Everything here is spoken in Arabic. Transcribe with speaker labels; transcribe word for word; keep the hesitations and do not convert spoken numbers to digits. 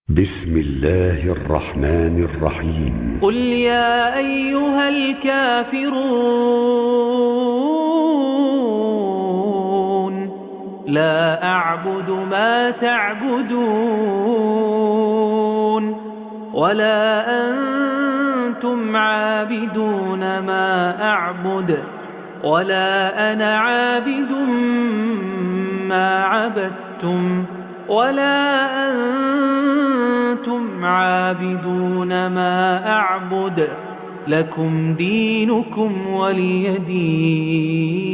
Speaker 1: بسم الله الرحمن الرحيم
Speaker 2: قل يا أيها الكافرون لا أعبد ما تعبدون ولا أنتم عابدون ما أعبد ولا أنا عابد ما عبدتم ولا أنتم عابدون ما أعبد لكم دينكم ولي دين.